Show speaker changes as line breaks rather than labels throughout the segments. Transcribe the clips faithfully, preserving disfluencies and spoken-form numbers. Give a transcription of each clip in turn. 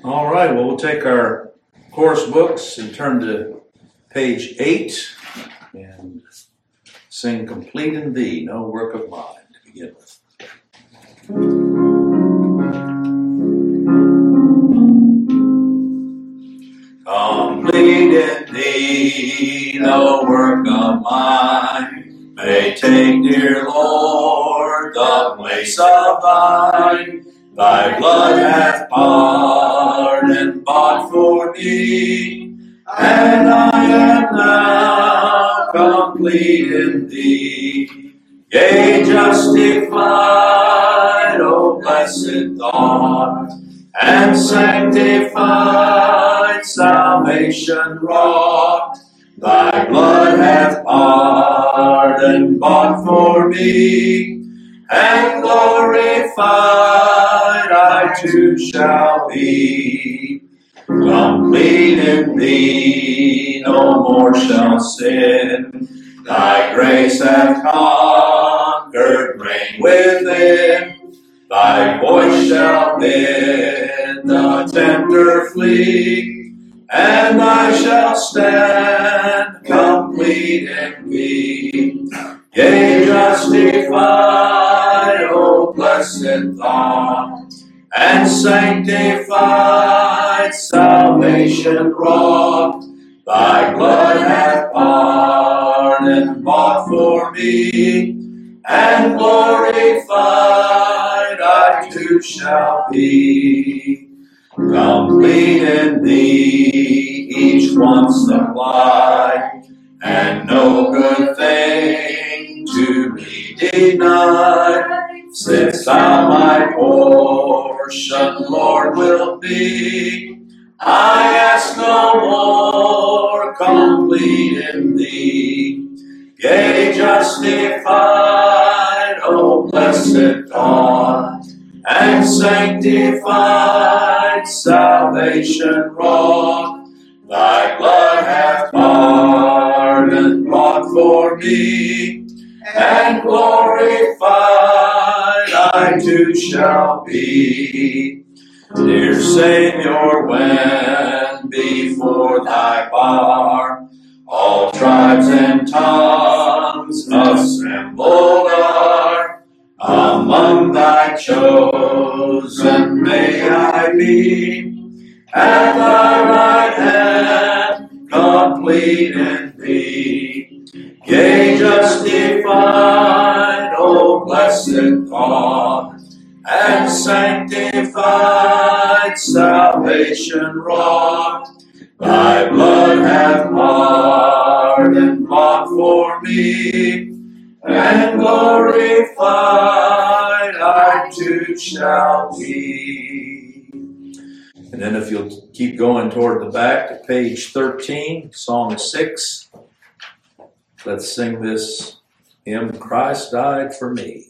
All right, well, we'll take our course books and turn to page eight and sing Complete in Thee, No Work of Mine, to begin with. Complete in Thee, no work of mine, may take, dear Lord, the place of Thine. Thy blood hath pardon bought for me, and I am now complete in Thee. Yea, justified, O blessed thought, and sanctified, salvation wrought. Thy blood hath pardon bought for me, and glorified I too shall be. Complete in Thee, no more shall sin. Thy grace hath conquered, reign within. Thy voice shall bid the tempter flee, and I shall stand complete in Thee. Yea, justified, O blessed thought, and sanctified, salvation wrought. Thy blood hath pardon bought for me, and glorified I too shall be. Complete in Thee, each one supplied, and no good thing to be denied. Since Thou my portion, Lord, will be, I ask no more. Complete in Thee. Yea, justified, O blessed thought, and sanctified, salvation wrought. Thy blood hath pardon bought for me, and glorified I too shall be. Dear Savior, when before Thy bar all tribes and tongues assembled are, among Thy chosen may I be, at Thy right hand, complete in Thee. Yea, justified, O blessed thought, and sanctified, salvation wrought. Thy blood hath pardon bought for me, and glorified I too shall be. And then if you'll keep going toward the back to page thirteen, Song six, let's sing this hymn, Christ Died for Me.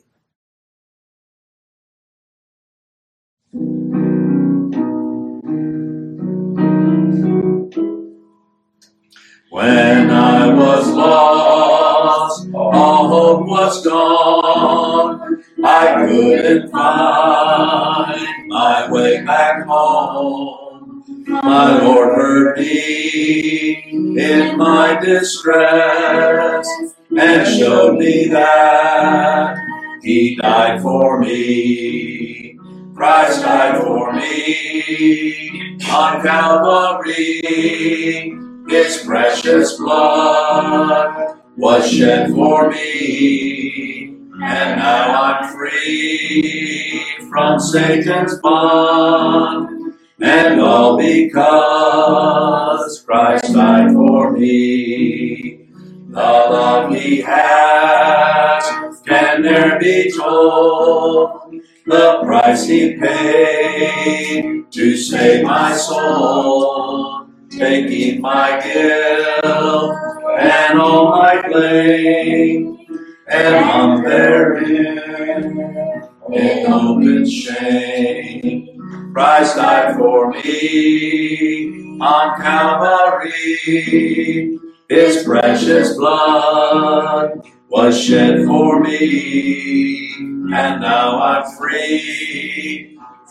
When I was lost, all hope was gone, I couldn't find my way back home. My Lord heard me in my distress, and showed me that He died for me. Christ died for me on Calvary. His precious blood was shed for me, and now I'm free from Satan's bond, and all because Christ died for me. The love He has can ne'er be told, the price He paid to save my soul. Taking my guilt and all my blame, and hung therein in open shame. Christ died for me on Calvary. His precious blood was shed for me, and now I'm free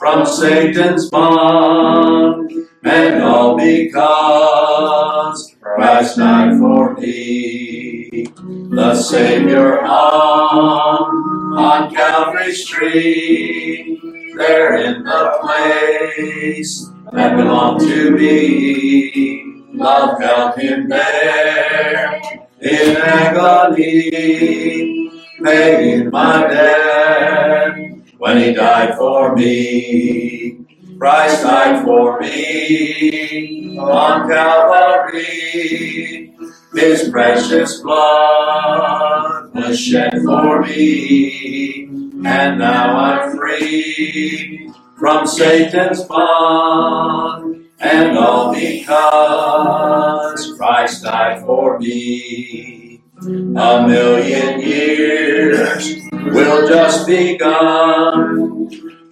from Satan's bond, and all because Christ died for me. The Savior hung on Calvary's tree, there in the place that belonged to me. Love held him there in agony, paying my debt when he died for me. Christ died for me on Calvary. His precious blood was shed for me, and now I'm free from Satan's bond, and all because Christ died for me. A million years will just begun,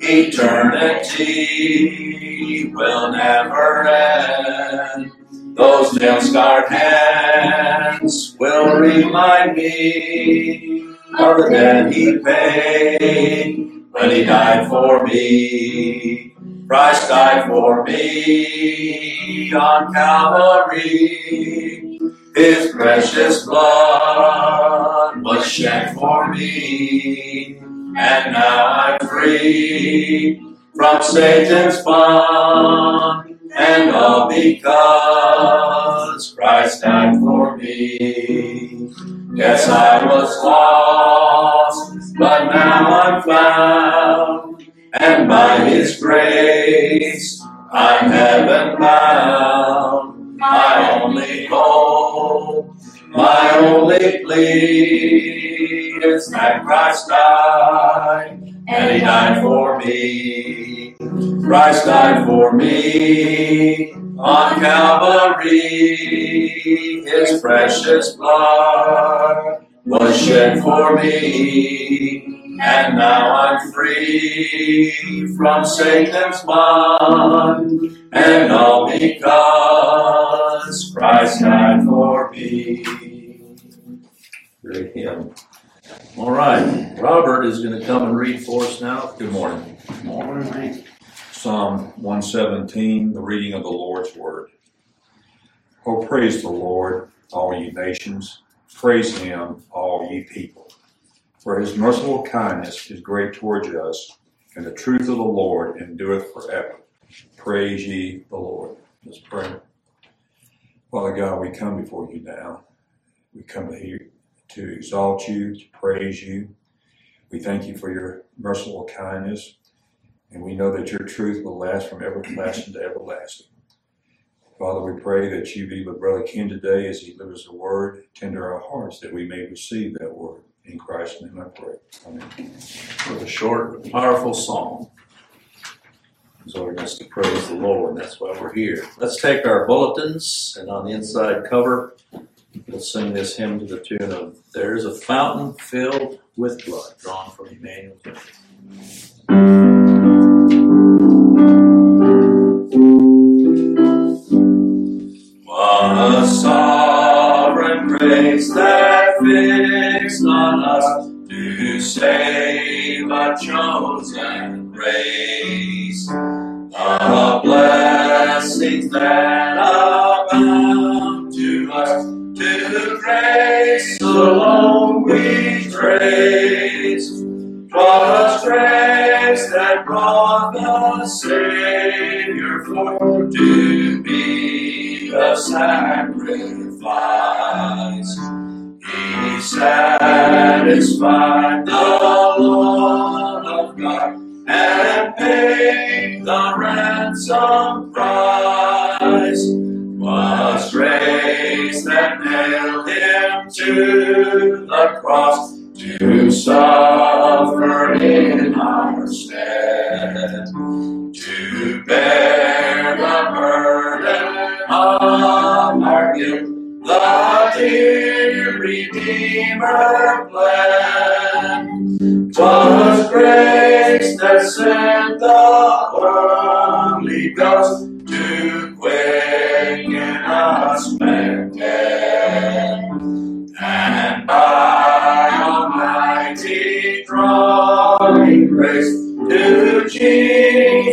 eternity will never end. Those nail-scarred hands will remind me of the debt he paid when he died for me. Christ died for me on Calvary. His precious blood was shed for me, and now I'm free from Satan's bond, and all because Christ died for me. Yes, I was lost, but now I'm found, and by His grace I'm heaven bound. My only hope, my only plea is that Christ died, and He died for me. Christ died for me on Calvary. His precious blood was shed for me, and now I'm free from Satan's bond, and all because Christ died for me. Great hymn. All right, Robert is going to come and read for us now. Good morning.
Good morning.
Psalm one seventeen, the reading of the Lord's Word. Oh, praise the Lord, all ye nations. Praise Him, all ye people. For His merciful kindness is great towards us, and the truth of the Lord endureth forever. Praise ye the Lord. Let's pray. Father God, we come before you now. We come here to exalt you, to praise you. We thank you for your merciful kindness, and we know that your truth will last from everlasting to everlasting. Father, we pray that you be with Brother Ken today as he delivers the word. Tender our hearts that we may receive that word. In Christ's name I pray. Amen.
With a short, powerful song. So we're going to praise the Lord. That's why we're here. Let's take our bulletins, and on the inside cover, we'll sing this hymn to the tune of "There's a Fountain Filled with Blood," drawn from Emmanuel. What a sovereign grace that fixed on us to save a chosen race. The blessings that abound to us, to grace alone we trace. 'Twas grace that brought the Savior forth to be the sacrifice. He satisfied the law of God and paid the ransom price. 'Twas grace that nailed him to the cross to suffer in our stead, to bear the burden of our guilt. The dear Redeemer bled. 'Twas grace that sent the Holy Ghost to quicken us when dead, and by Almighty drawing grace to Jesus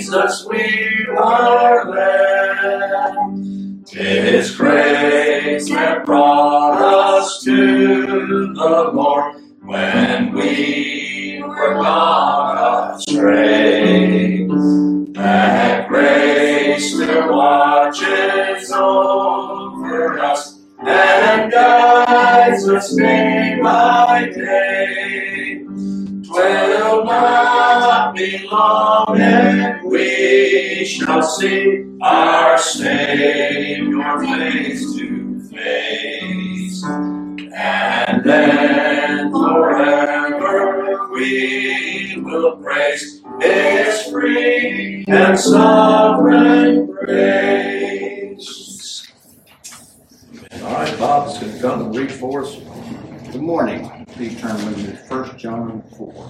to the Lord when we were gone astray. That grace still watches over us and guides us day by day. 'Twill not be long and we shall see our Savior face to face. And then forever we will praise His free and sovereign grace. All right, Bob's going to come and read for us.
Good morning. Please turn with me to First John four.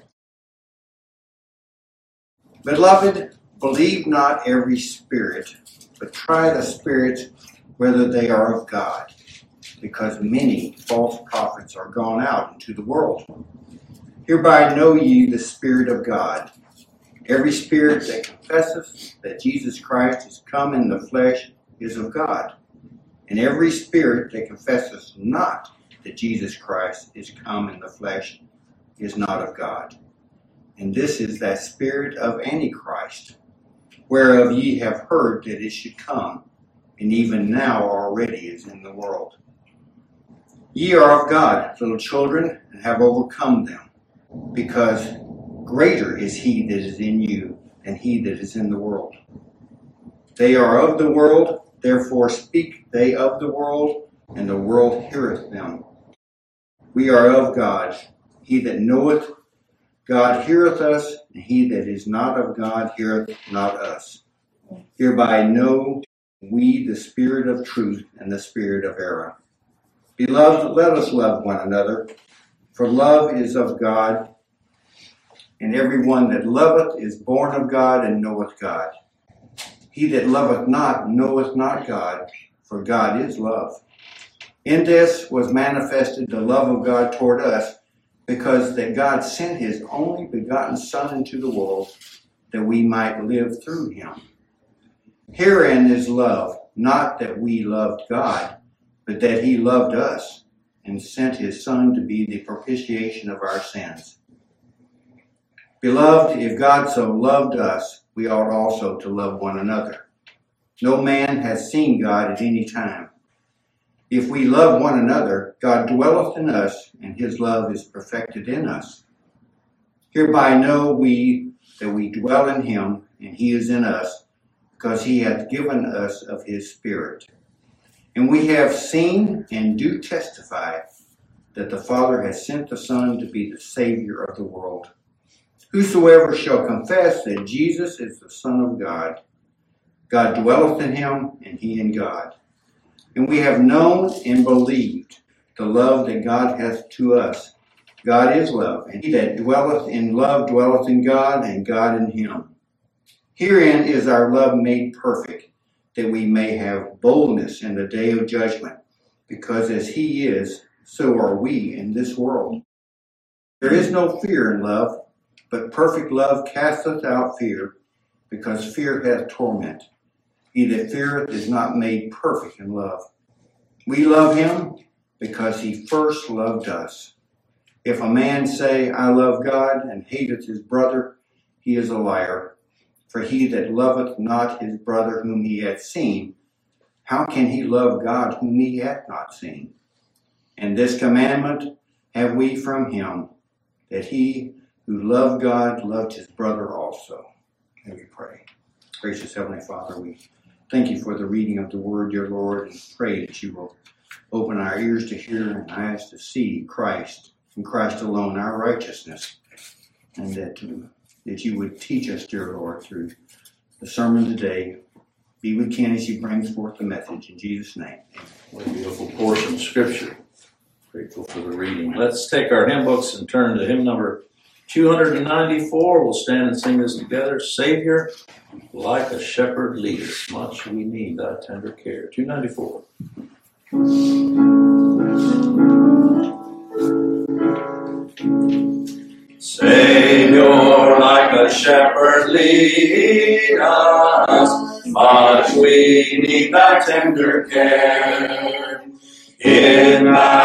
Beloved, believe not every spirit, but try the spirits whether they are of God, because many false prophets are gone out into the world. Hereby know ye the Spirit of God. Every spirit that confesseth that Jesus Christ is come in the flesh is of God. And every spirit that confesseth not that Jesus Christ is come in the flesh is not of God. And this is that spirit of Antichrist, whereof ye have heard that it should come, and even now already is in the world. Ye are of God, little children, and have overcome them, because greater is he that is in you than he that is in the world. They are of the world, therefore speak they of the world, and the world heareth them. We are of God. He that knoweth God heareth us, and he that is not of God heareth not us. Hereby know we the spirit of truth and the spirit of error. Beloved, let us love one another, for love is of God, and every one that loveth is born of God and knoweth God. He that loveth not knoweth not God, for God is love. In this was manifested the love of God toward us, because that God sent his only begotten Son into the world, that we might live through him. Herein is love, not that we loved God, but that he loved us, and sent his Son to be the propitiation of our sins. Beloved, if God so loved us, we ought also to love one another. No man hath seen God at any time. If we love one another, God dwelleth in us, and his love is perfected in us. Hereby know we that we dwell in him, and he is in us, because he hath given us of his Spirit. And we have seen and do testify that the Father has sent the Son to be the Savior of the world. Whosoever shall confess that Jesus is the Son of God, God dwelleth in him, and he in God. And we have known and believed the love that God hath to us. God is love, and he that dwelleth in love dwelleth in God, and God in him. Herein is our love made perfect, that we may have boldness in the day of judgment, because as he is, so are we in this world. There is no fear in love, but perfect love casteth out fear, because fear hath torment. He that feareth is not made perfect in love. We love him because he first loved us. If a man say, I love God, and hateth his brother, he is a liar. For he that loveth not his brother whom he hath seen, how can he love God whom he hath not seen? And this commandment have we from him, that he who loved God loved his brother also. Let me pray. Gracious Heavenly Father, we thank you for the reading of the word, dear Lord, and pray that you will open our ears to hear and eyes to see Christ, and Christ alone, our righteousness, and that, that you would teach us, dear Lord, through the sermon today. Be with Ken as he brings forth the message. In Jesus' name.
What a beautiful portion of Scripture. Grateful for the reading. Let's take our hymn books and turn to hymn number two ninety-four. We'll stand and sing this together. Savior, like a shepherd leadeth, much we need thy tender care. two ninety-four. Savior, like a shepherd lead us, much we need thy tender care. In thy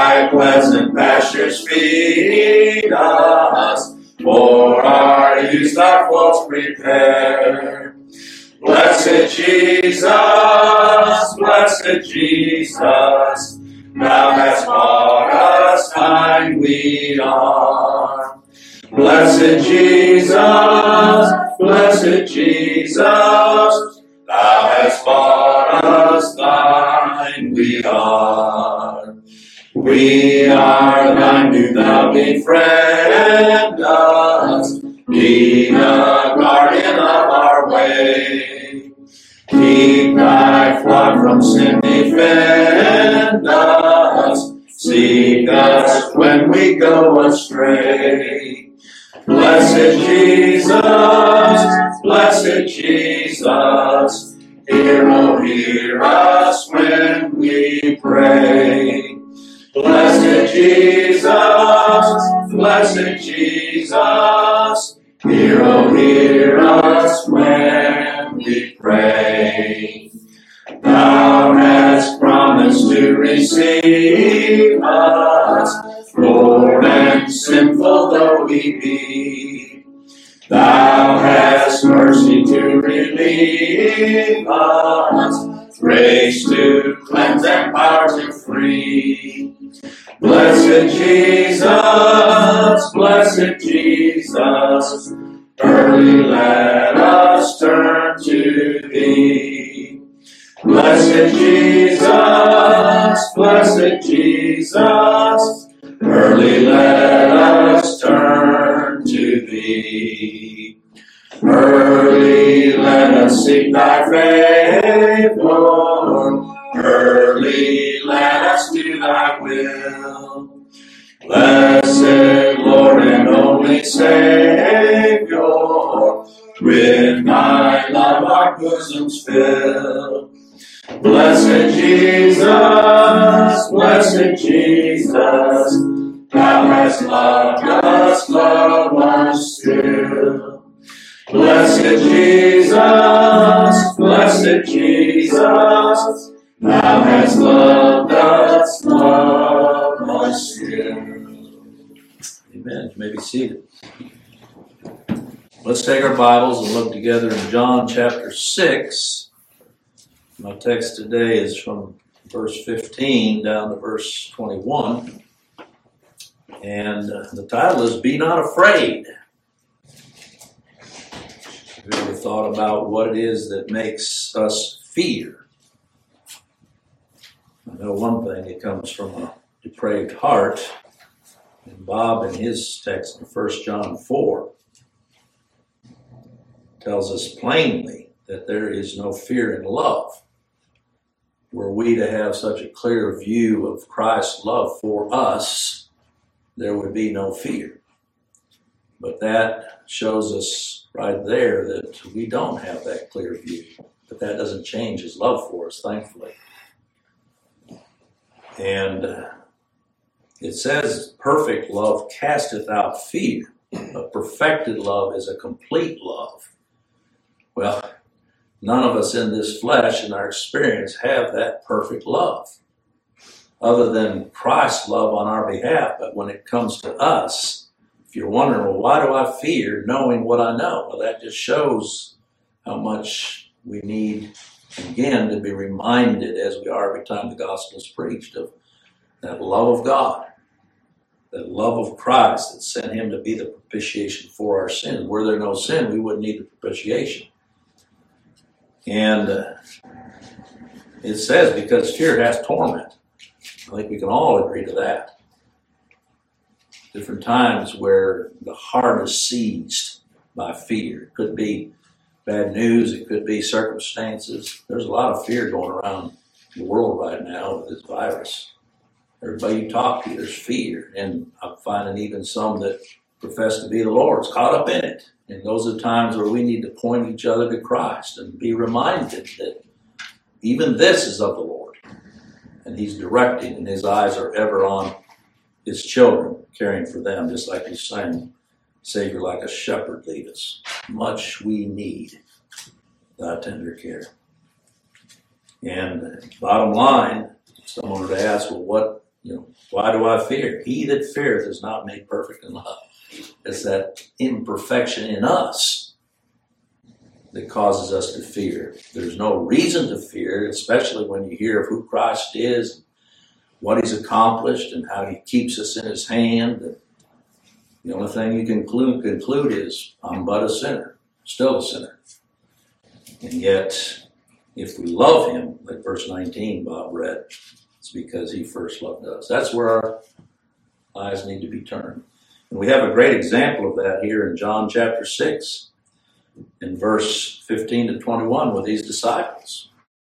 pleasant pastures feed us, for our use our faults prepare. Blessed Jesus, blessed Jesus, thou hast bought us hind we are. Blessed Jesus, blessed Jesus, thou hast bought us thine we are. We are thine, do thou befriend us, be the guardian of our way. Keep thy flock from sin, defend us, seek us when we go astray. Blessed Jesus, blessed Jesus, hear, oh, hear us when we pray. Blessed Jesus, blessed Jesus, hear, oh, hear us when we pray. Thou hast promised to receive us, Lord, and sinful though we be. Thou hast mercy to relieve us, grace to cleanse and power to free. Blessed Jesus, blessed Jesus, early let us turn to thee. Blessed Jesus, blessed Jesus, early let us turn to thee. Early let us seek thy favor, early let us do thy will. Blessed Lord and only Savior, with thy love our bosoms fill. Blessed Jesus, blessed Jesus, thou hast loved us, love us still. Blessed Jesus, blessed Jesus, thou hast loved us, love us still. Amen. You may be seated. Let's take our Bibles and look together in John chapter six. My text today is from verse fifteen down to verse twenty-one. And uh, the title is Be Not Afraid. Have you ever thought about what it is that makes us fear? I know one thing, it comes from a depraved heart. And Bob, in his text in First John four, tells us plainly that there is no fear in love. Were we to have such a clear view of Christ's love for us, there would be no fear. But that shows us right there that we don't have that clear view. But that doesn't change his love for us, thankfully. And uh, it says, perfect love casteth out fear. A perfected love is a complete love. Well, none of us in this flesh, in our experience, have that perfect love, other than Christ's love on our behalf. But when it comes to us, if you're wondering, well, why do I fear knowing what I know? Well, that just shows how much we need, again, to be reminded, as we are every time the gospel is preached, of that love of God, that love of Christ that sent him to be the propitiation for our sin. Were there no sin, we wouldn't need the propitiation. And uh, it says, because fear has torment. I think we can all agree to that. Different times where the heart is seized by fear. It could be bad news. It could be circumstances. There's a lot of fear going around the world right now with this virus. Everybody you talk to, there's fear. And I'm finding even some that profess to be the Lord's caught up in it. And those are the times where we need to point each other to Christ and be reminded that even this is of the Lord. And he's directing, and his eyes are ever on his children, caring for them, just like he's saying, Savior, like a shepherd lead us. Much we need thy tender care. And bottom line, someone would ask, well, what You know, why do I fear? He that feareth is not made perfect in love. It's that imperfection in us that causes us to fear. There's no reason to fear, especially when you hear of who Christ is, what he's accomplished, and how he keeps us in his hand. The only thing you can conclude, conclude is, I'm but a sinner, still a sinner. And yet, if we love him, like verse nineteen Bob read, it's because he first loved us. That's where our eyes need to be turned. And we have a great example of that here in John chapter six, in verse fifteen to twenty-one with these disciples.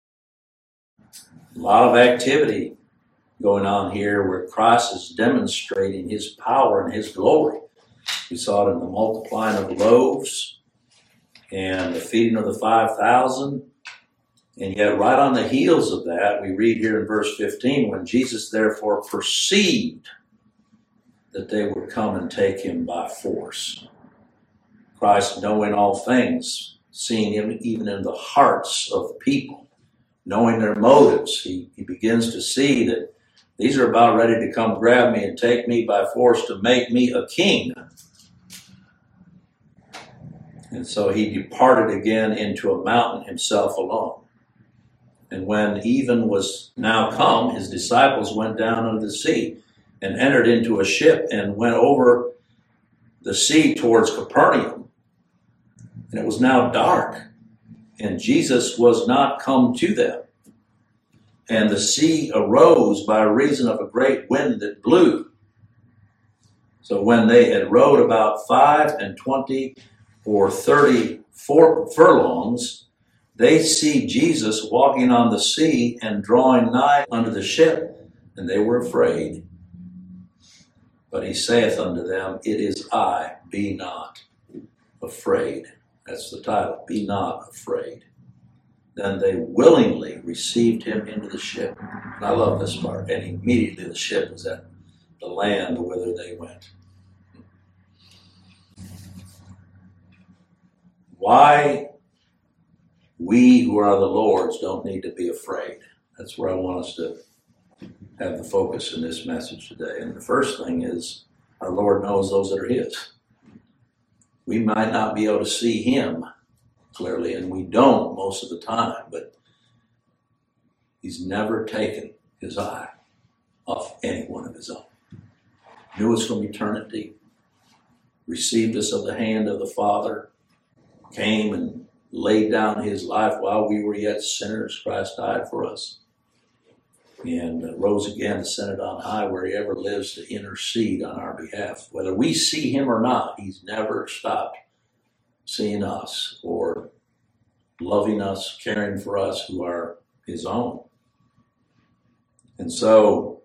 A lot of activity going on here where Christ is demonstrating his power and his glory. We saw it in the multiplying of loaves and the feeding of the five thousand. And yet right on the heels of that, we read here in verse fifteen, when Jesus therefore perceived that they would come and take him by force. Christ, knowing all things, seeing him even in the hearts of people, knowing their motives, he, he begins to see that these are about ready to come grab me and take me by force to make me a king. And so he departed again into a mountain himself alone. And when even was now come, his disciples went down into the sea and entered into a ship and went over the sea towards Capernaum. And it was now dark, and Jesus was not come to them. And the sea arose by reason of a great wind that blew. So when they had rowed about five and twenty or thirty furlongs, they see Jesus walking on the sea and drawing nigh unto the ship, and they were afraid. But he saith unto them, It is I, be not afraid. That's the title, Be Not Afraid. Then they willingly received him into the ship. And I love this part. And immediately the ship was at the land whither they went. Why we who are the Lord's don't need to be afraid. That's where I want us to have the focus in this message today. And the first thing is, our Lord knows those that are his. We might not be able to see him clearly, and we don't most of the time, but he's never taken his eye off any one of his own. Knew us from eternity, received us of the hand of the Father, came and laid down his life while we were yet sinners. Christ died for us, and uh, rose again, ascended on high, where he ever lives to intercede on our behalf. Whether we see him or not, he's never stopped seeing us or loving us, caring for us who are his own. And so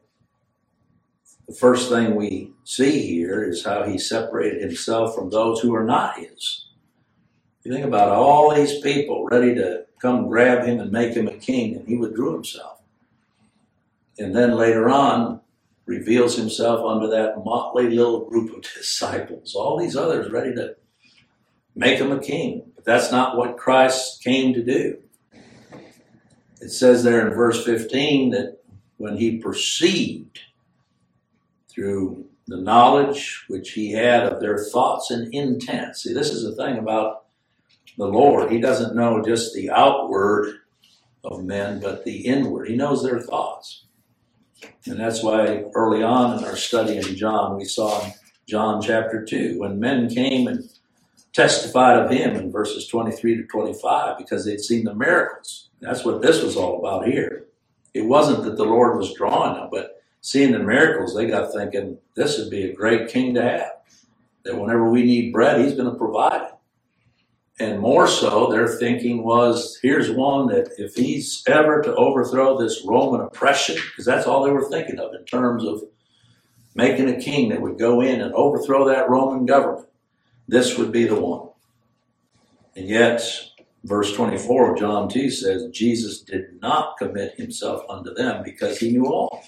the first thing we see here is how he separated himself from those who are not his. You think about all these people ready to come grab him and make him a king, and he withdrew himself. And then later on, reveals himself unto that motley little group of disciples. All these others ready to make him a king. But that's not what Christ came to do. It says there in verse fifteen that when he perceived through the knowledge which he had of their thoughts and intent. See, this is the thing about the Lord. He doesn't know just the outward of men, but the inward. He knows their thoughts. And that's why early on in our study in John, we saw in John chapter two, when men came and testified of him in verses twenty-three to twenty-five, because they'd seen the miracles. That's what this was all about here. It wasn't that the Lord was drawing them, but seeing the miracles, they got thinking, this would be a great king to have. That whenever we need bread, he's going to provide it. And more so, their thinking was, here's one that if he's ever to overthrow this Roman oppression, because that's all they were thinking of in terms of making a king that would go in and overthrow that Roman government, this would be the one. And yet, verse twenty-four of John two says, Jesus did not commit himself unto them because he knew all.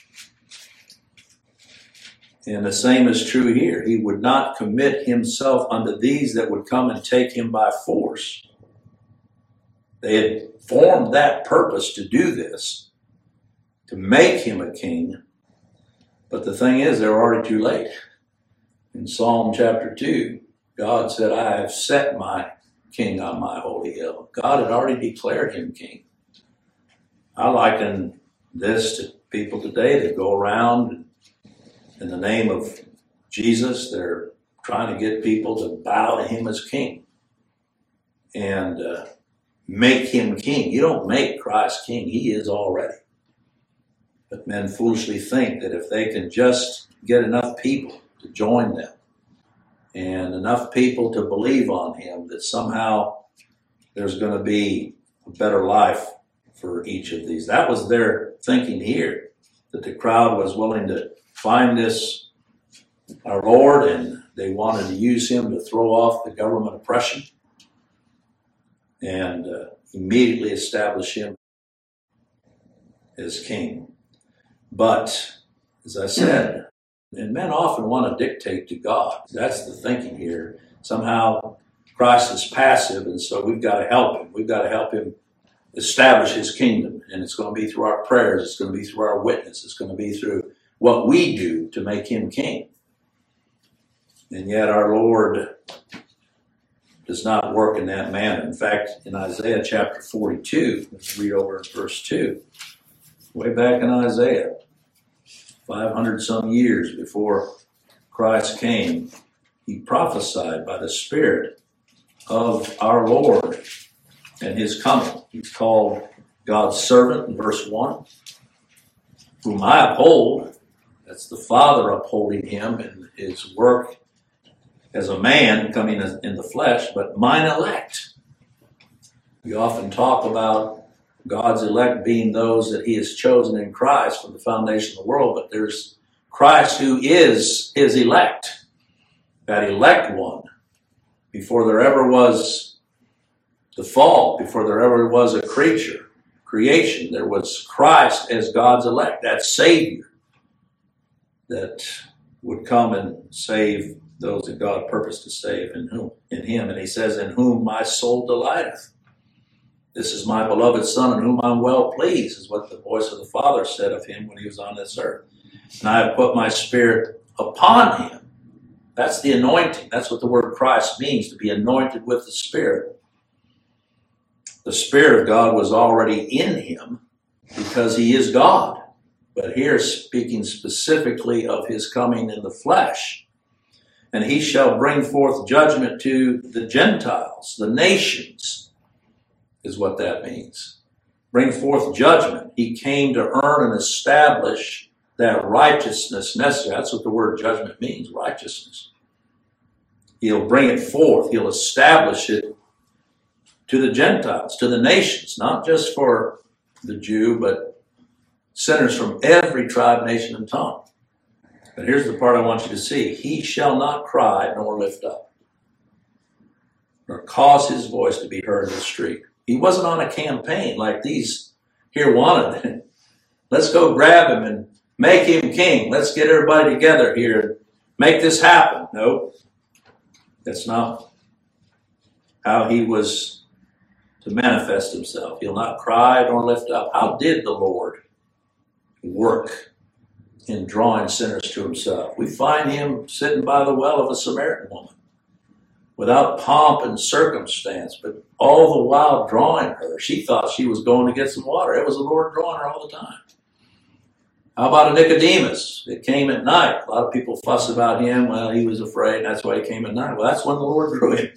And the same is true here. He would not commit himself unto these that would come and take him by force. They had formed that purpose to do this, to make him a king, But the thing is, they're already too late. In Psalm chapter two, God said, I have set my king on my holy hill. God had already declared him king. I liken this to people today that go around in the name of Jesus. They're trying to get people to bow to him as king and uh, make him king. You don't make Christ king. He is already. But men foolishly think that if they can just get enough people to join them and enough people to believe on him, that somehow there's going to be a better life for each of these. That was their thinking here, that the crowd was willing to find this, our Lord, and they wanted to use him to throw off the government oppression and uh, immediately establish him as king. But, as I said, and men often want to dictate to God. That's the thinking here. Somehow Christ is passive, and so we've got to help him. We've got to help him establish his kingdom. And it's going to be through our prayers. It's going to be through our witness. It's going to be through what we do to make him king. And yet our Lord does not work in that manner. In fact, in Isaiah chapter forty-two, let's read over in verse two. Way back in Isaiah, five hundred some years before Christ came, he prophesied by the Spirit of our Lord and his coming. He's called God's servant in verse one, whom I uphold. That's the Father upholding him in his work as a man coming in the flesh, but mine elect. We often talk about God's elect being those that he has chosen in Christ from the foundation of the world, but there's Christ who is his elect, that elect one. Before there ever was the fall, before there ever was a creature, creation, there was Christ as God's elect, that Savior that would come and save those that God purposed to save in whom, in him. And he says, in whom my soul delighteth. This is my beloved Son, in whom I'm well pleased, is what the voice of the Father said of him when he was on this earth. And I have put my Spirit upon him. That's the anointing. That's what the word Christ means, to be anointed with the Spirit. The Spirit of God was already in him because he is God. But here speaking specifically of his coming in the flesh. And he shall bring forth judgment to the Gentiles, the nations, is what that means. Bring forth judgment. He came to earn and establish that righteousness necessary. That's what the word judgment means, righteousness. He'll bring it forth. He'll establish it to the Gentiles, to the nations, not just for the Jew, but sinners from every tribe, nation, and tongue. But here's the part I want you to see. He shall not cry nor lift up, nor cause his voice to be heard in the street. He wasn't on a campaign like these here wanted. Let's go grab him and make him king. Let's get everybody together here and make this happen. No, that's not how he was to manifest himself. He'll not cry nor lift up. How did the Lord work in drawing sinners to himself? We find him sitting by the well of a Samaritan woman without pomp and circumstance, but all the while drawing her. She thought she was going to get some water. It was the Lord drawing her all the time. How about a Nicodemus? It came at night. A lot of people fuss about him. Well, he was afraid. That's why he came at night. Well, that's when the Lord drew him.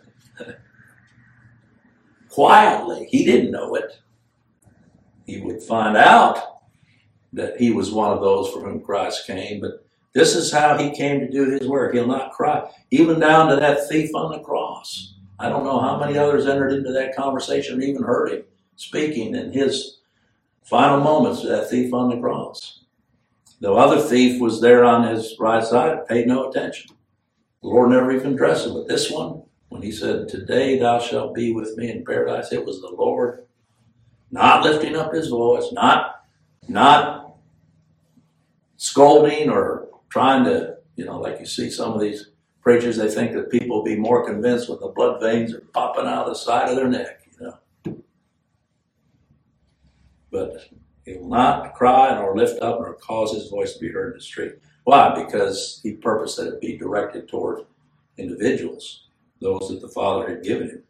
Quietly. He didn't know it. He would find out that he was one of those for whom Christ came. But this is how he came to do his work. He'll not cry. Even down to that thief on the cross. I don't know how many others entered into that conversation and even heard him speaking in his final moments to that thief on the cross. The other thief was there on his right side and paid no attention. The Lord never even addressed him. But this one, when he said, today thou shalt be with me in paradise, it was the Lord not lifting up his voice, not, not scolding or trying to, you know, like you see some of these preachers, they think that people will be more convinced when the blood veins are popping out of the side of their neck, you know. But He will not cry nor lift up nor cause his voice to be heard in the street. Why? Because he purposed that it be directed toward individuals, those that the Father had given him.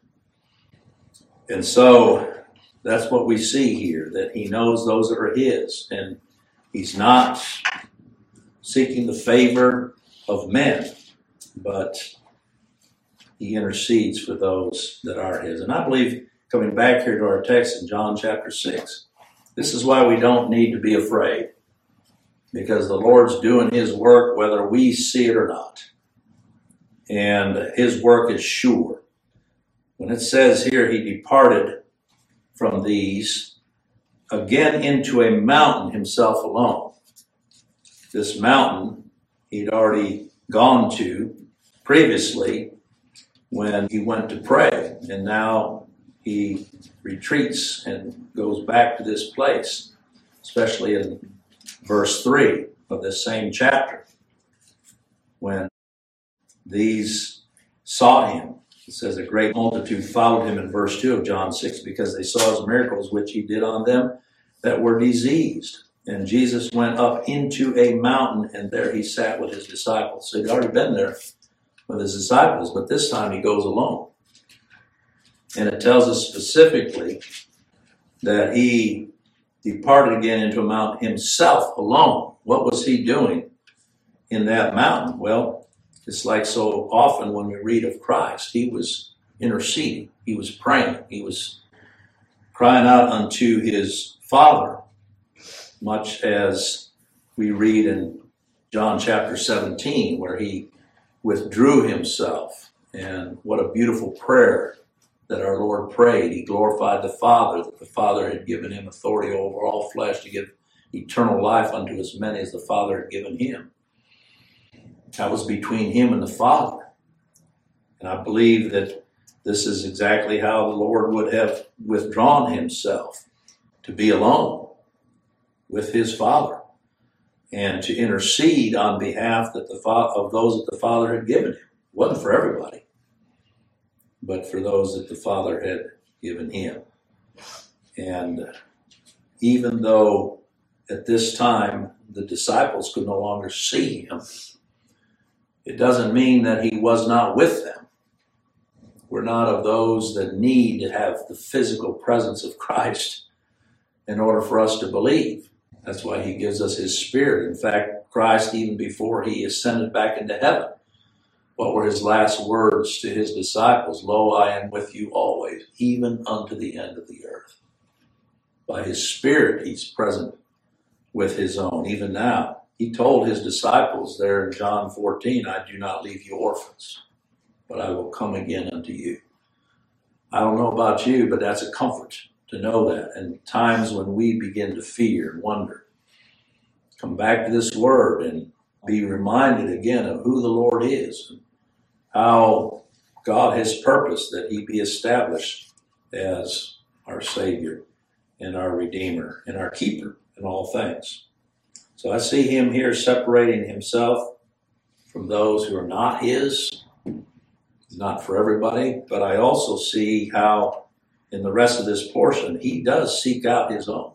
And so that's what we see here, that he knows those that are his, and he's not seeking the favor of men, but he intercedes for those that are his. And I believe, coming back here to our text in John chapter six, this is why we don't need to be afraid, because the Lord's doing his work whether we see it or not. And his work is sure. When it says here, he departed from these again into a mountain himself alone. This mountain he'd already gone to previously when he went to pray, and now he retreats and goes back to this place, especially in verse three of this same chapter, when these sought him. It says a great multitude followed him in verse two of John six, because they saw his miracles which he did on them that were diseased. And Jesus went up into a mountain, and there he sat with his disciples. So he'd already been there with his disciples, but this time he goes alone. And it tells us specifically that he departed again into a mountain himself alone. What was he doing in that mountain? Well, it's like so often when we read of Christ, he was interceding, he was praying, he was crying out unto his Father, much as we read in John chapter seventeen, where he withdrew himself. And what a beautiful prayer that our Lord prayed. He glorified the Father, that the Father had given him authority over all flesh to give eternal life unto as many as the Father had given him. That was between him and the Father. And I believe that this is exactly how the Lord would have withdrawn himself, to be alone with his Father and to intercede on behalf that the fa- of those that the Father had given him. It wasn't for everybody, but for those that the Father had given him. And even though at this time the disciples could no longer see him, it doesn't mean that he was not with them. We're not of those that need to have the physical presence of Christ in order for us to believe. That's why he gives us his Spirit. In fact, Christ, even before he ascended back into heaven, what were his last words to his disciples? Lo, I am with you always, even unto the end of the earth. By his Spirit, he's present with his own, even now. He told his disciples there in John fourteen, I do not leave you orphans, but I will come again unto you. I don't know about you, but that's a comfort to know that. And times when we begin to fear and wonder, come back to this word and be reminded again of who the Lord is, and how God has purposed that he be established as our Savior and our Redeemer and our Keeper in all things. So I see him here separating himself from those who are not his. He's not for everybody, but I also see how in the rest of this portion, he does seek out his own.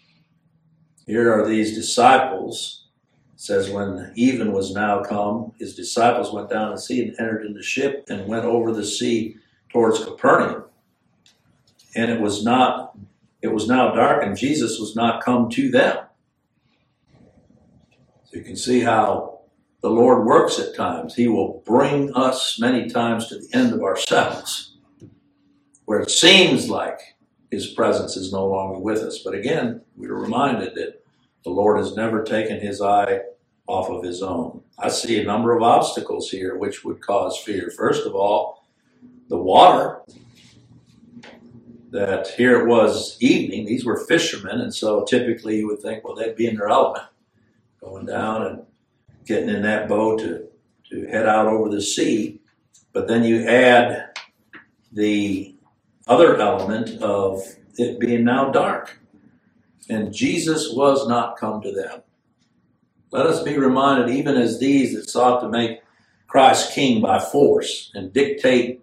Here are these disciples. It says, when even was now come, his disciples went down the sea and entered in the ship and went over the sea towards Capernaum. And it was not, it was now dark, and Jesus was not come to them. So you can see how the Lord works at times. He will bring us many times to the end of ourselves, where it seems like his presence is no longer with us. But again, we are reminded that the Lord has never taken his eye off of his own. I see a number of obstacles here which would cause fear. First of all, the water. That here it was evening. These were fishermen, and so typically you would think, well, they'd be in their element, going down and getting in that boat to, to head out over the sea. But then you add the other element of it being now dark. And Jesus was not come to them. Let us be reminded, even as these that sought to make Christ king by force and dictate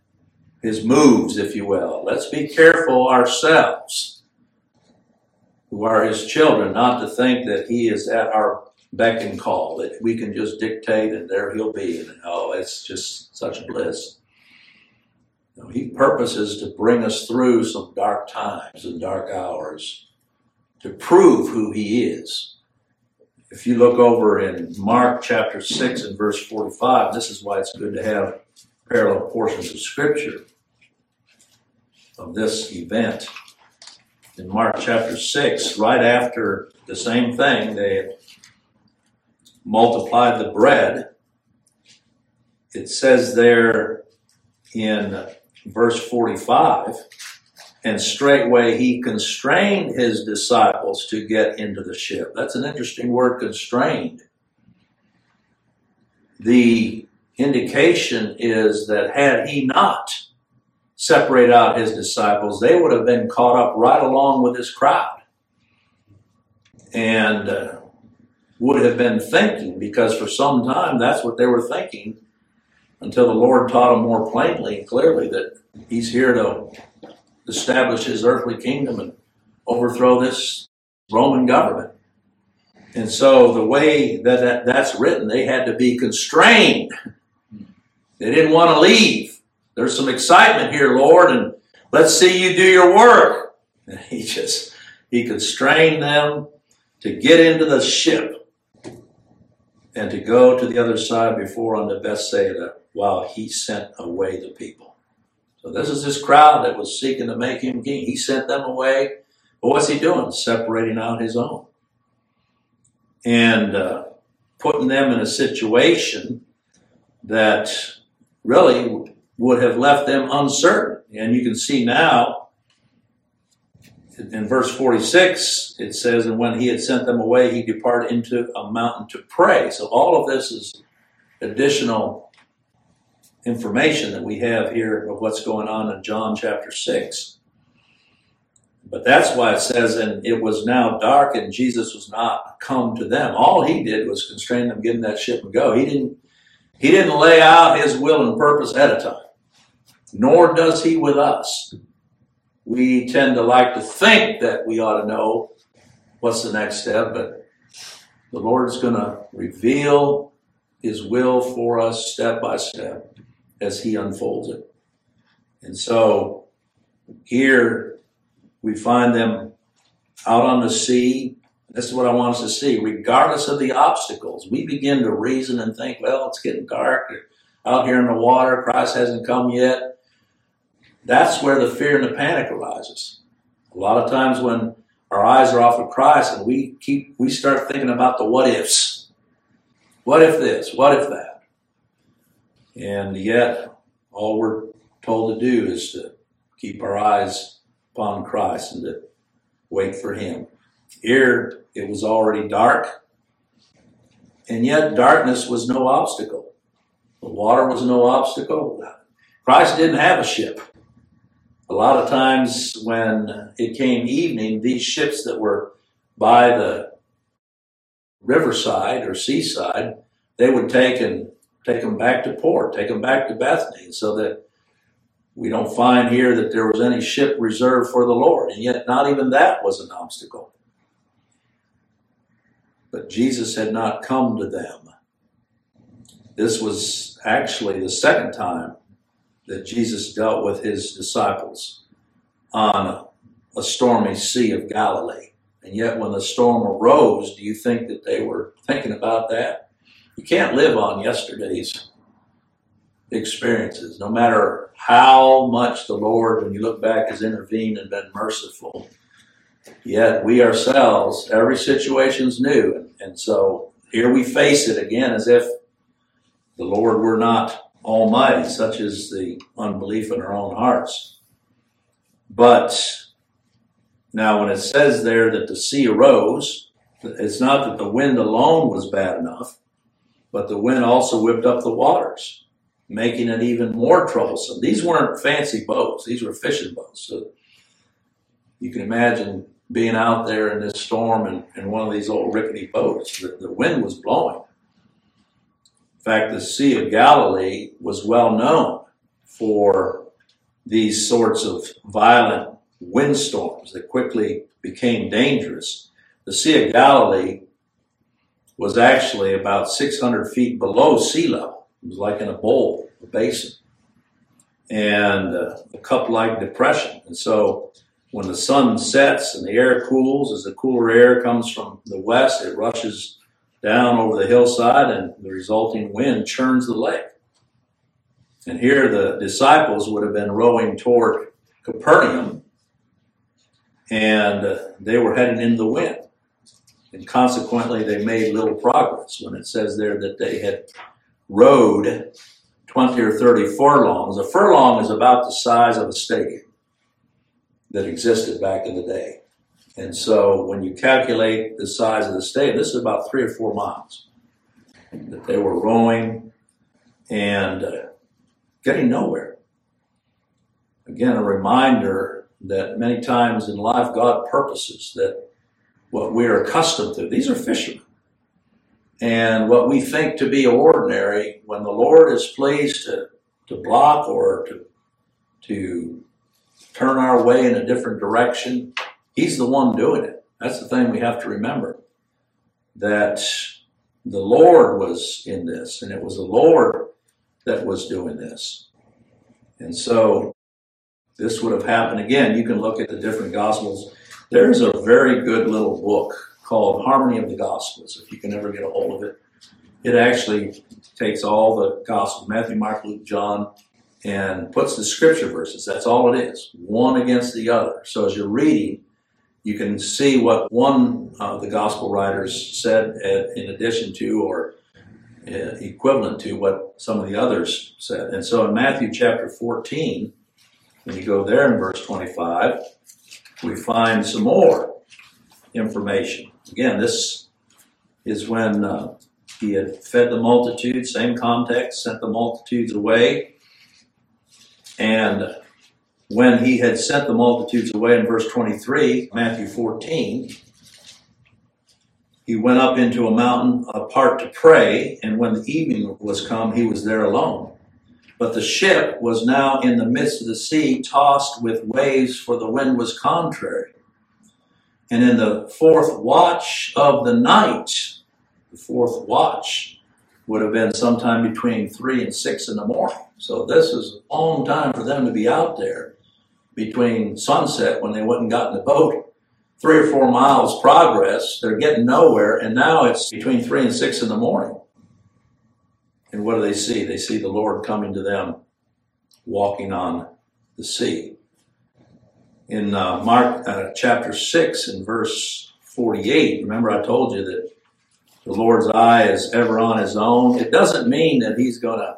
his moves, if you will. Let's be careful ourselves who are his children, not to think that he is at our beck and call, that we can just dictate and there he'll be. And, oh, it's just such bliss. You know, he purposes to bring us through some dark times and dark hours to prove who he is. If you look over in Mark chapter six and verse forty-five, this is why it's good to have parallel portions of Scripture of this event. In Mark chapter six, right after the same thing, they had multiplied the bread. It says there in verse forty-five, and straightway he constrained his disciples to get into the ship. That's an interesting word, constrained. The indication is that had he not separated out his disciples, they would have been caught up right along with this crowd. And uh, would have been thinking, because for some time that's what they were thinking, until the Lord taught them more plainly and clearly that he's here to establish his earthly kingdom and overthrow this Roman government. And so the way that, that that's written, they had to be constrained. They didn't want to leave. There's some excitement here, Lord, and let's see you do your work. And he just, he constrained them to get into the ship and to go to the other side before unto Bethsaida while he sent away the people. So this is this crowd that was seeking to make him king. He sent them away. But what's he doing? Separating out his own. And uh, putting them in a situation that really would have left them uncertain. And you can see now, in verse forty-six, it says, and when he had sent them away, he departed into a mountain to pray. So all of this is additional information that we have here of what's going on in John chapter six. But that's why it says, and it was now dark and Jesus was not come to them. All he did was constrain them, get in that ship and go. He didn't, he didn't lay out his will and purpose ahead of time, nor does he with us. We tend to like to think that we ought to know what's the next step, but the Lord's going to reveal his will for us step by step as he unfolds it. And so here we find them out on the sea. This is what I want us to see. Regardless of the obstacles, we begin to reason and think, well, it's getting dark. They're out here in the water. Christ hasn't come yet. That's where the fear and the panic arises. A lot of times when our eyes are off of Christ and we keep, we start thinking about the what ifs. What if this? What if that? And yet, all we're told to do is to keep our eyes upon Christ and to wait for him. Here, it was already dark, and yet darkness was no obstacle. The water was no obstacle. Christ didn't have a ship. A lot of times when it came evening, these ships that were by the riverside or seaside, they would take and take them back to port, take them back to Bethany, so that we don't find here that there was any ship reserved for the Lord. And yet not even that was an obstacle. But Jesus had not come to them. This was actually the second time that Jesus dealt with his disciples on a stormy Sea of Galilee. And yet when the storm arose, do you think that they were thinking about that? You can't live on yesterday's experiences. No matter how much the Lord, when you look back, has intervened and been merciful, yet we ourselves, every situation's new. And, and so here we face it again as if the Lord were not almighty, such is the unbelief in our own hearts. But now when it says there that the sea arose, it's not that the wind alone was bad enough, but the wind also whipped up the waters, making it even more troublesome. These weren't fancy boats. These were fishing boats. So you can imagine being out there in this storm in, in one of these old rickety boats. The, the wind was blowing. In fact, the Sea of Galilee was well known for these sorts of violent windstorms that quickly became dangerous. The Sea of Galilee was actually about six hundred feet below sea level. It was like in a bowl, a basin, and uh, a cup-like depression. And so when the sun sets and the air cools, as the cooler air comes from the west, it rushes down over the hillside, and the resulting wind churns the lake. And here the disciples would have been rowing toward Capernaum, and uh, they were heading into the wind. And consequently, they made little progress when it says there that they had rowed twenty or thirty furlongs. A furlong is about the size of a stadium that existed back in the day. And so when you calculate the size of the stadium, this is about three or four miles that they were rowing and uh, getting nowhere. Again, a reminder that many times in life God purposes that what we're accustomed to, these are fishermen, and what we think to be ordinary, when the Lord is pleased to, to block or to, to turn our way in a different direction, He's the one doing it. That's the thing we have to remember, that the Lord was in this, and it was the Lord that was doing this. And so this would have happened again. You can look at the different Gospels. There's a very good little book called Harmony of the Gospels, if you can ever get a hold of it. It actually takes all the Gospels, Matthew, Mark, Luke, John, and puts the scripture verses. That's all it is, one against the other. So as you're reading, you can see what one of the Gospel writers said in addition to or equivalent to what some of the others said. And so in Matthew chapter fourteen, when you go there in verse twenty-five, we find some more information. Again, this is when uh, he had fed the multitude, same context, sent the multitudes away. And when he had sent the multitudes away in verse twenty-three, Matthew fourteen, he went up into a mountain apart to pray, and when the evening was come, he was there alone. But the ship was now in the midst of the sea, tossed with waves, for the wind was contrary. And in the fourth watch of the night, the fourth watch would have been sometime between three and six in the morning. So this is a long time for them to be out there between sunset, when they went and got in the boat, three or four miles progress. They're getting nowhere, and now it's between three and six in the morning. And what do they see? They see the Lord coming to them, walking on the sea. In uh, Mark uh, chapter six and verse forty-eight, remember I told you that the Lord's eye is ever on His own. It doesn't mean that He's going to,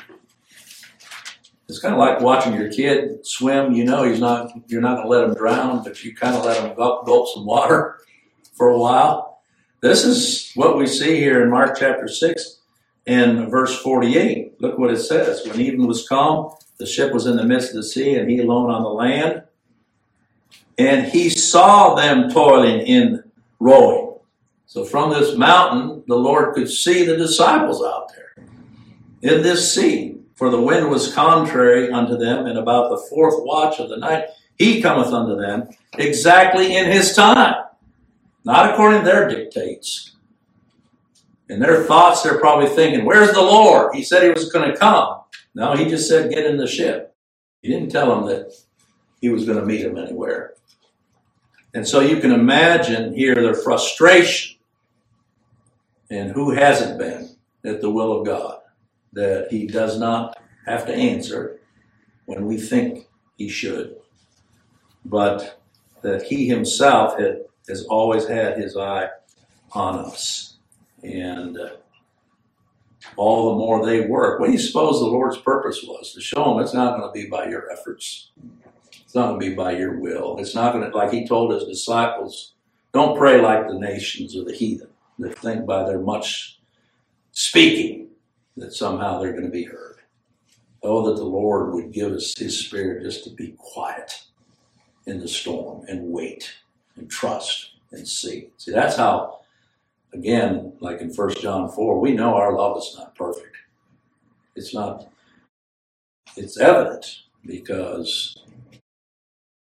it's kind of like watching your kid swim. You know he's not, you're not going to let him drown, but you kind of let him gulp, gulp some water for a while. This is what we see here in Mark chapter six and verse forty-eight. Look what it says. When evening was come, the ship was in the midst of the sea, and He alone on the land. And He saw them toiling in rowing. So from this mountain, the Lord could see the disciples out there in this sea. For the wind was contrary unto them, and about the fourth watch of the night, He cometh unto them exactly in His time, not according to their dictates. In their thoughts, they're probably thinking, where's the Lord? He said He was going to come. No, He just said, get in the ship. He didn't tell them that He was going to meet them anywhere. And so you can imagine here their frustration. And who hasn't been at the will of God, that He does not have to answer when we think He should, but that He Himself had, has always had His eye on us. And uh, all the more they work, what do you suppose the Lord's purpose was? To show them it's not going to be by your efforts. It's not going to be by your will. It's not going to, like He told His disciples, don't pray like the nations or the heathen that think by their much speaking that somehow they're going to be heard. Oh, that the Lord would give us His Spirit just to be quiet in the storm and wait and trust and see. See, that's how, again, like in First John four, we know our love is not perfect. It's not, it's evident because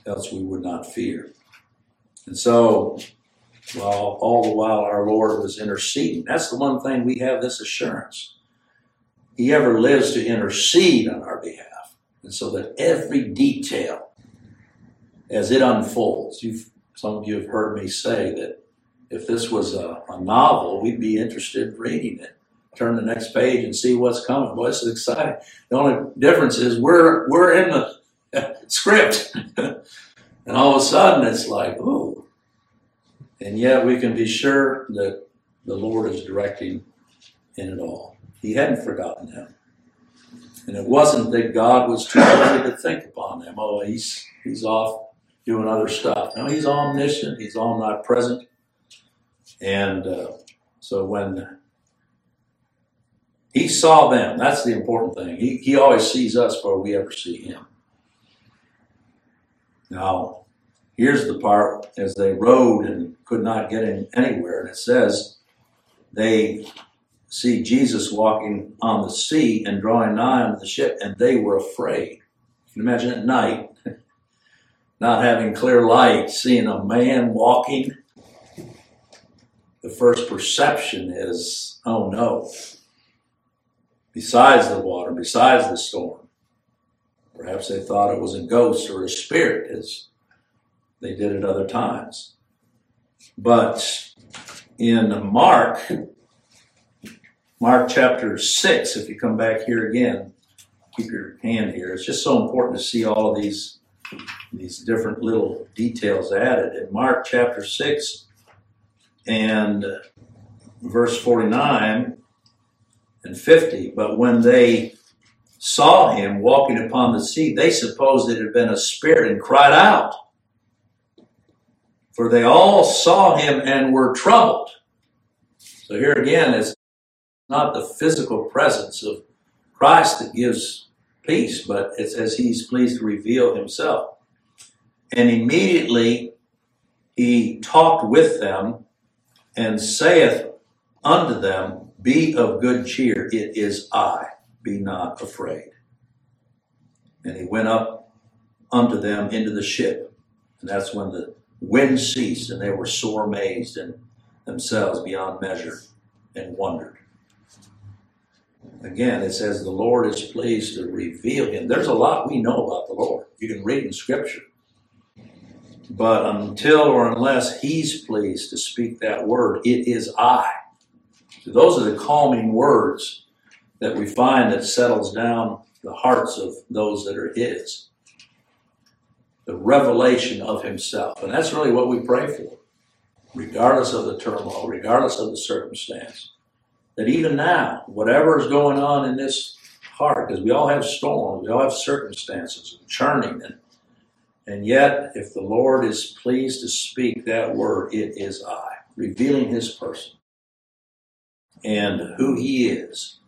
else we would not fear. And so, while all the while our Lord was interceding, that's the one thing we have this assurance. He ever lives to intercede on our behalf. And so that every detail, as it unfolds, you've, some of you have heard me say that if this was a, a novel, we'd be interested in reading it. Turn the next page and see what's coming. Boy, this is exciting. The only difference is we're we're in the script. And all of a sudden it's like, ooh. And yet we can be sure that the Lord is directing in it all. He hadn't forgotten them. And it wasn't that God was too busy to think upon them. Oh, he's he's off doing other stuff. No, he's omniscient. He's omnipresent. And uh, so when he saw them, that's the important thing. He, he always sees us before we ever see him. Now, here's the part, as they rowed and could not get in anywhere, and it says they see Jesus walking on the sea and drawing nigh unto the ship, and they were afraid. You can imagine at night, not having clear light, seeing a man walking. The first perception is, oh no. Besides the water, besides the storm. Perhaps they thought it was a ghost or a spirit, as they did at other times. But in Mark, Mark chapter six, if you come back here again, keep your hand here. It's just so important to see all of these, these different little details added. In Mark chapter six and verse forty-nine and fifty, but when they saw him walking upon the sea, they supposed it had been a spirit and cried out. For they all saw him and were troubled. So here again, it's not the physical presence of Christ that gives peace, but it's as he's pleased to reveal himself. And immediately he talked with them and saith unto them, be of good cheer, it is I, be not afraid. And he went up unto them into the ship. And that's when the wind ceased, and they were sore amazed in themselves beyond measure and wondered. Again, it says the Lord is pleased to reveal him. There's a lot we know about the Lord. You can read in Scripture. But until or unless he's pleased to speak that word, it is I. So those are the calming words that we find that settles down the hearts of those that are his. The revelation of himself. And that's really what we pray for, regardless of the turmoil, regardless of the circumstance. That even now, whatever is going on in this heart, because we all have storms, we all have circumstances and churning, and, and yet, if the Lord is pleased to speak that word, it is I, revealing his person and who he is.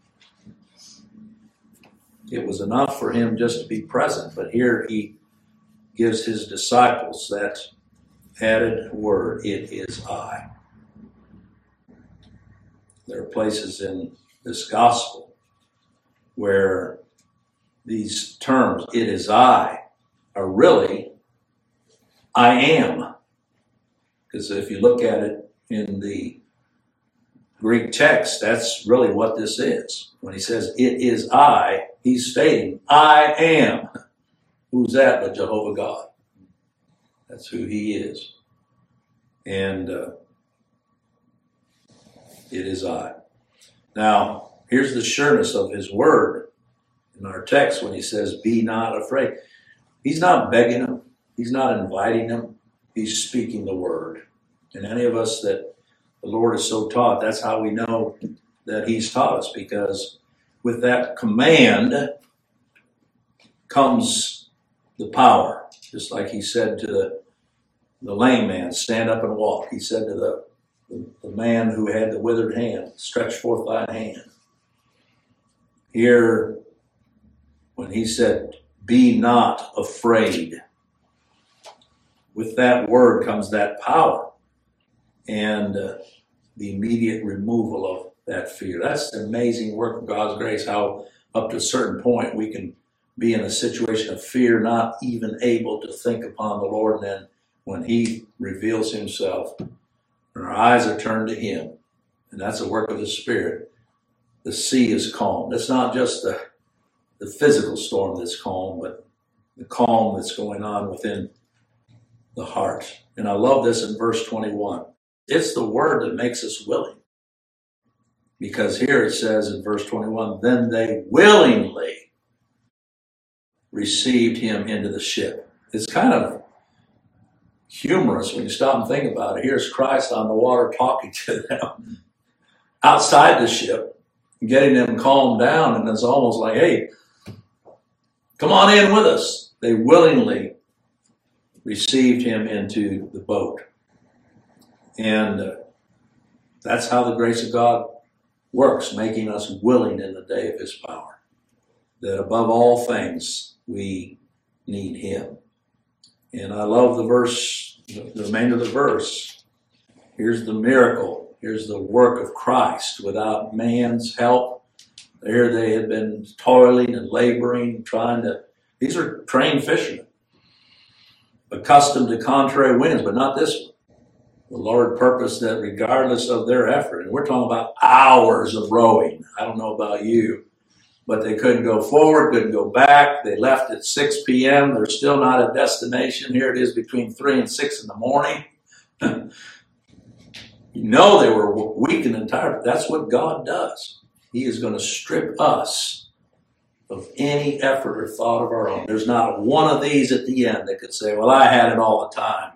It was enough for him just to be present, but here he gives his disciples that added word, it is I. There are places in this gospel where these terms, it is I, are really, I am. Because if you look at it in the Greek text, that's really what this is. When he says, it is I, he's stating, I am. Who's that but Jehovah God? That's who he is. And uh, it is I. Now, here's the sureness of his word in our text when he says, be not afraid. He's not begging them. He's not inviting them. He's speaking the word. And any of us that the Lord is so taught, that's how we know that he's taught us, because with that command comes the power. Just like he said to the, the lame man, stand up and walk. He said to the, the, the man who had the withered hand, stretch forth thine hand. Here, when he said, be not afraid, with that word comes that power and uh, the immediate removal of that fear. That's the amazing work of God's grace, how up to a certain point we can be in a situation of fear, not even able to think upon the Lord. And then when he reveals himself, and our eyes are turned to him, and that's a work of the Spirit, the sea is calm. It's not just the, the physical storm that's calm, but the calm that's going on within the heart. And I love this in verse twenty-one. It's the word that makes us willing. Because here it says in verse twenty-one, then they willingly received him into the ship. It's kind of humorous when you stop and think about it. Here's Christ on the water talking to them outside the ship, getting them calmed down, and it's almost like, hey, come on in with us. They willingly received him into the boat. And uh, that's how the grace of God works, making us willing in the day of his power. That above all things, we need him. And I love the verse, the remainder of the verse. Here's the miracle. Here's the work of Christ without man's help. There they had been toiling and laboring, trying to, these are trained fishermen, accustomed to contrary winds, but not this one. The Lord purposed that regardless of their effort, and we're talking about hours of rowing. I don't know about you, but they couldn't go forward, couldn't go back. They left at six p.m. They're still not at destination. Here it is between three and six in the morning. You know they were weak and tired. That's what God does. He is going to strip us of any effort or thought of our own. There's not one of these at the end that could say, well, I had it all the time.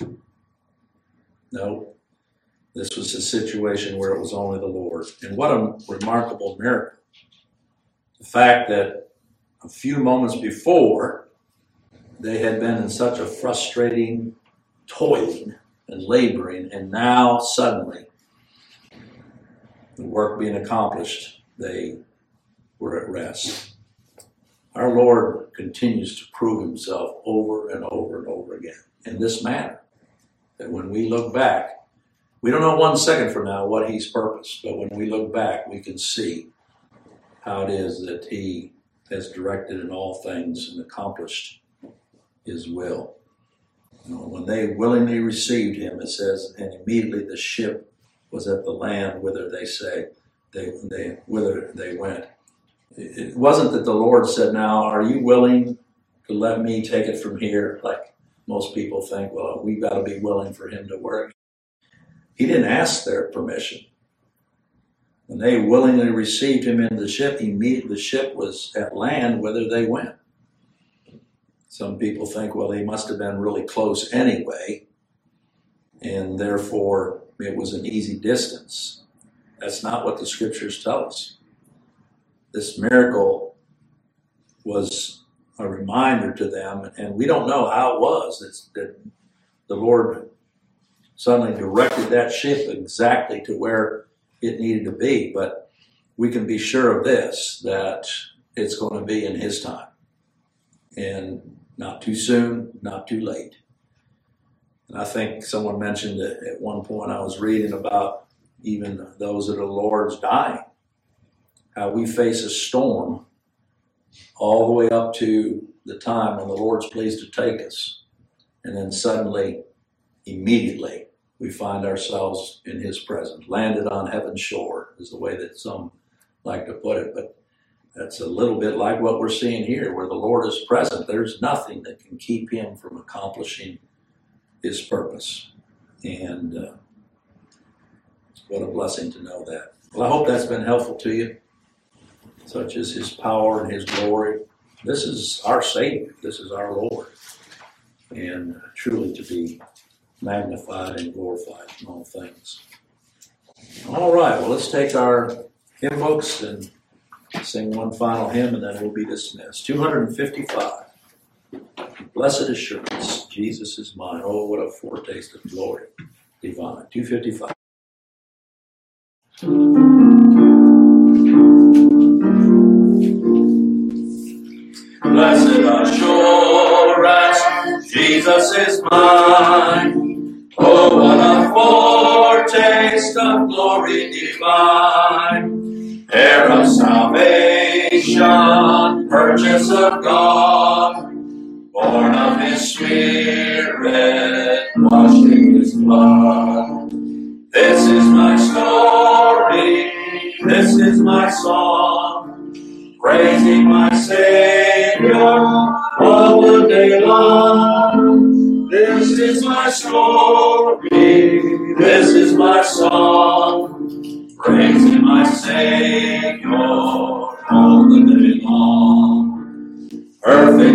No, this was a situation where it was only the Lord. And what a remarkable miracle. The fact that a few moments before, they had been in such a frustrating toiling and laboring, and now suddenly, the work being accomplished, they were at rest. Our Lord continues to prove himself over and over and over again in this manner. That when we look back, we don't know one second from now what he's purposed, but when we look back, we can see how it is that he has directed in all things and accomplished his will. You know, when they willingly received him, it says, and immediately the ship was at the land whither they say they they whither they went. It wasn't that the Lord said, now, are you willing to let me take it from here? Like most people think, well, we've got to be willing for him to work. He didn't ask their permission. When they willingly received him into the ship, immediately the ship was at land whither they went. Some people think, well, they must have been really close anyway, and therefore it was an easy distance. That's not what the scriptures tell us. This miracle was a reminder to them, and we don't know how it was it's, that the Lord suddenly directed that ship exactly to where it needed to be, but we can be sure of this, that it's going to be in his time, and not too soon, not too late. And I think someone mentioned that at one point I was reading about even those that are the Lord's dying, how we face a storm all the way up to the time when the Lord's pleased to take us. And then suddenly, immediately, we find ourselves in his presence, landed on heaven's shore, is the way that some like to put it. But that's a little bit like what we're seeing here, where the Lord is present. There's nothing that can keep him from accomplishing his purpose. And uh, what a blessing to know that. Well, I hope that's been helpful to you. Such is his power and his glory. This is our Savior. This is our Lord. And truly to be magnified and glorified in all things. All right, well, let's take our hymn books and sing one final hymn, and then we'll be dismissed. two fifty-five. Blessed assurance, Jesus is mine. Oh, what a foretaste of glory divine. two fifty-five. Blessed assurance, Jesus is mine. Oh, what a foretaste of glory divine. Heir of salvation, salvation, purchase of God, born of His Spirit, washed in His blood. This is my story, this is my song, praising my Savior all the day long. This is my story, this is my song, praising my Savior all the day long. Perfect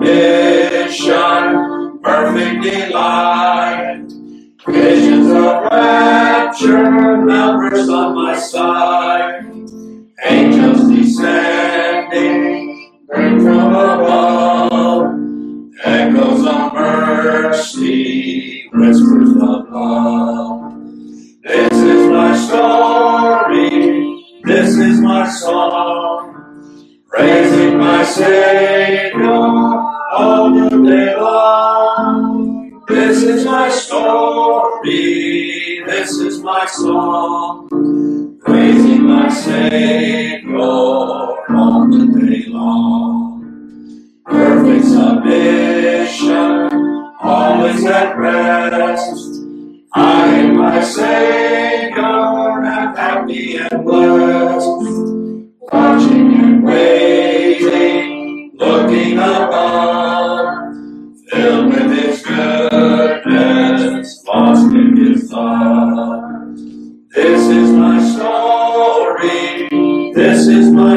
submission, perfect delight, visions of rapture, numbers on my side, angels descending, rain from above, echoes of mercy, whispers of love. This is my story, this is my song, praising my Savior all the day long. This is my story, this is my song, praising my Savior all the day long. Perfect submission, always at rest, I and my Savior am happy and blessed, watching and waiting, looking above, filled with His goodness, lost in His love. This is my story, this is my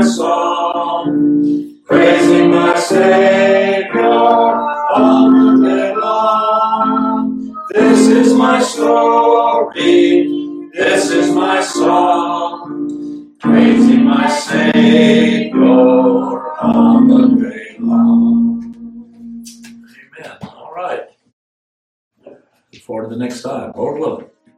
song, praising my Savior all the day long. This is my story, this is my song, praising my Savior all the day long. Amen. All right. Look forward to the next time. Lord willing.